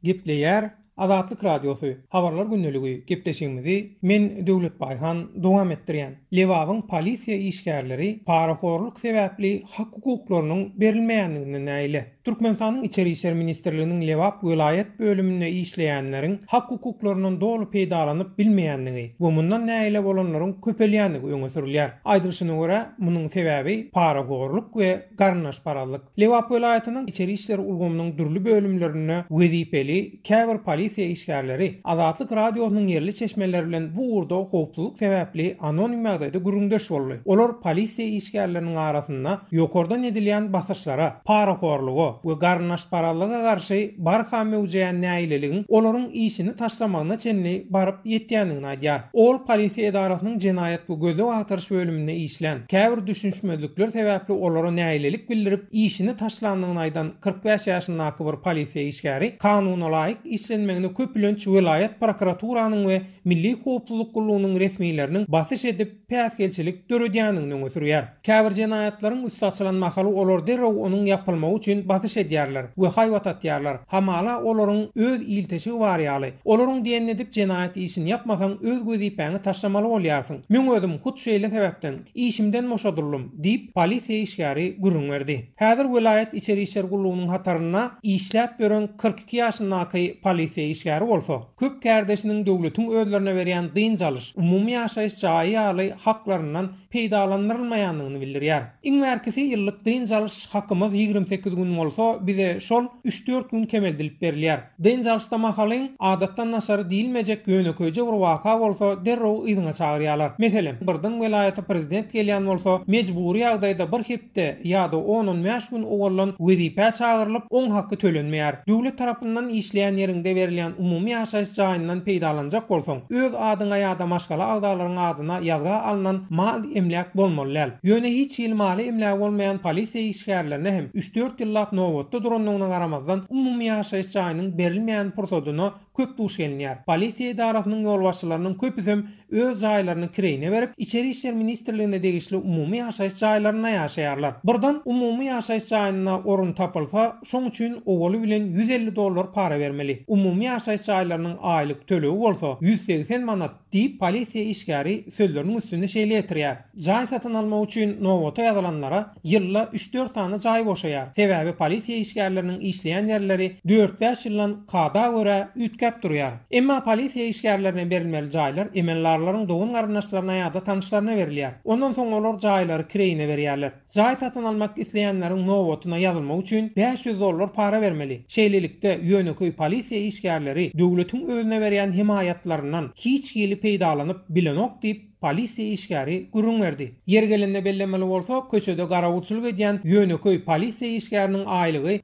Gepleyer Azatlyk Radiosu Habarlar günneligi gepleşigimizi men Döwlet Bayhan dowam etdirýän. Lewabyň polisiýa işgärleri paraxorluk sebäpli hak hukuklarynyň berilmeýändigine näýle. Türkmenistanyň İçeri işler ministrliginiň Lewap vilayet bölüminde işleýänleriň hak hukuklarynyň dolu peýdalanyp bilmeýändigi we mundan näýle bolanlaryň köpelýändigi öňe sürilýär. Aýdyryşyna görä, munyň sebäbi paraxorluk we garnaşparalyk. Lewap vilayatynyň İçeri işler ulgamynyň dürli bölümlerine wezipeli käbir polisiýa işgärleri Azatlyk Radiosynyň yerli çeşmeleri bilen bu urda howpsuzlyk sebäpli anonim ýagdaýda gürüňdeş boldy. Olar polisiýa işgärleriniň arasynda ýokardan edilýän basyşlara, paraxorluga we garnaşparalyga garşy barham mewjudyan näýleligiň olaryň işini taşlamagyna çenli baryp ýetýändigini aýdýar. Ol polisiýa edarasynyň jenaýat we gözleg agtaryş bölüminde işlen. Käbir düşünşmezlikler sebäpli olara näýlelik bildirip işini taşlandygyny aýdan 45 ýaşyndaky bir polisiýa işgäri kanuna laýyk işlenmegini köpülenç vilayet prokuraturanyň we Milli Howpsuzlyk Gullugynyň resmiýetleriniň basyş edip päsgelçilik döredýändigini öňe sürýär. Käbir jenaýatlaryň üstü açylanmahaly olar derrew onuň ýapylmagy üçin basyş edýärler we haýwat atýarlar. Hamala olaryň öz ilteşi bar ýaly. Olaryň diýen edip jenaýat işini ýapmasaň öz gözipäňi taşlamaly bolýarsyň. Men özüm hut şeýle sebäpden işimden moşadyrlym diýip polisiýa işgäri gürrüň berdi. Häzir vilayet içeri işler gullugynyň hataryna işläp beren 42 ýaşyndaky polisiýa işgäri bolsa, köp kärdeşiniň döwletiň özlerine berýän dynjalys, umumy ýaşaýyş jaýy ýaly haklaryndan peýdalanyrylmaýandygyny bildirýär. Iň merkezi ýyllyk dynjalys hakymyz 28 gün bolsa, bize şol 3-4 gün kemeldilip berilýär. Dynjalysda mahalyň adatdan nasar diýilmejek ýöneköýje bir waka bolsa, derrew iziňe çagyrýarlar. Meselem, birden vilayata prezident gelýän bolsa, mejburi ýagdaýda bir hepde ýa-da 10-15 gün owalan wezipä çagyrlyp, oň hakkı tölenmeýär. Döwlet tarapyndan işleýän ýerinde berilýän umumy ýaşaýyş jaýyndan peýdalanjak bolsaň, öz adyňa ýa-da maşgala agdalaryň adyna ýazga alynan mal emlak bolmaly. Ýöne hiç ýyl maly emlak bolmaýan polisiýa işgärlerine hem 3-4 ýyllap nowatda duranlygyna garamazdan umumy ýaşaýyş jaýynyň berilmeýän pursadyna köp duş gelýär. Polisiýa edarasynyň ýolbaşçylarynyň köpüsem öz jaýlaryny kireýine berip, İçeri işler ministrligine degişli umumy ýaşaýyş jaýlaryna ýaşaýarlar. Birden umumy ýaşaýyş jaýyna orun tapylsa, şoň üçin owaly bilen $150 para bermeli. Umumy ýaşaýyş jaýlarynyň aýlyk tölebi bolsa 180 manat diýip polisiýa işgäri sözleriniň üstünde şeýle ýetirýär. Jaý satyn almak üçin nowata ýazylanlara ýylda 3-4 tane jaý boşaýar. Sebäbi polisiýa işgärleriniň işleýän ýerleri 4-5 ýyldan kada görä ütkäp durýar. Emma polisiýa işgärlerine berilmeli jaýlar emellarlaryň dogun garnaşlaryna ýa-da tanışlaryna berilýär. Ondan soň olar jaýlary kireýine berýärler. Jaý satyn almak isleýänleriň nowatyna ýazylmak üçin $500 para bermeli. Şeýlelikde ýöneköý polisiýa işgärleri döwletiň özüne berýän himayatlaryndan hiç ýyly peýdalanyp bilenok diýip polisiýa işgäri gürrüň berdi. Yer gelende bellemeli bolsa, köçede garawçylyk edýän ýöneköý polisiýa işgäriniň aýlygy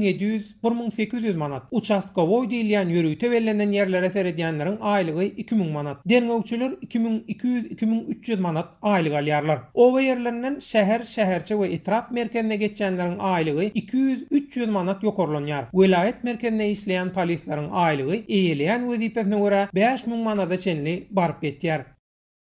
1700-1800 manat. Участковой diýilýän ýörüýte berilenden ýerlere seredýänleriň aýlygy 2000 manat. Derňewçiler 2200-2300 manat aýlyk alýarlar. Owa ýerlerinden şäher-şäherçe we etrap merkezine geçýänleriň aýlygy 200-300 manat ýokarlanýar. Vilayet merkezine işleýän polisleriň aýlygy eýleýän wezipesine görä 5000 manata çenli baryp ýetýär.